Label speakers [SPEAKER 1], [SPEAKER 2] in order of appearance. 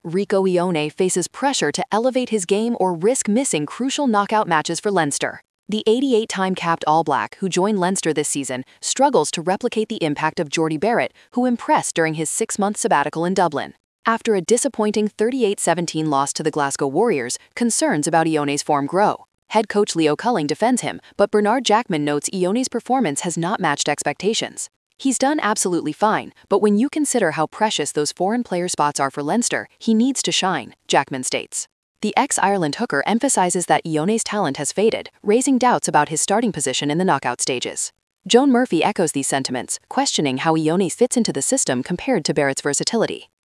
[SPEAKER 1] Rico Ione faces pressure to elevate his game or risk missing crucial knockout matches for Leinster. The 88-time capped All Black, who joined Leinster this season, struggles to replicate the impact of Jordy Barrett, who impressed during his 6-month sabbatical in Dublin. After a disappointing 38-17 loss to the Glasgow Warriors, concerns about Ione's form grow. Head coach Leo Culling defends him, but Bernard Jackman notes Ione's performance has not matched expectations. He's done absolutely fine, but when you consider how precious those foreign player spots are for Leinster, he needs to shine, Jackman states. The ex-Ireland hooker emphasizes that Ione's talent has faded, raising doubts about his starting position in the knockout stages. Joan Murphy echoes these sentiments, questioning how Ione fits into the system compared to Barrett's versatility.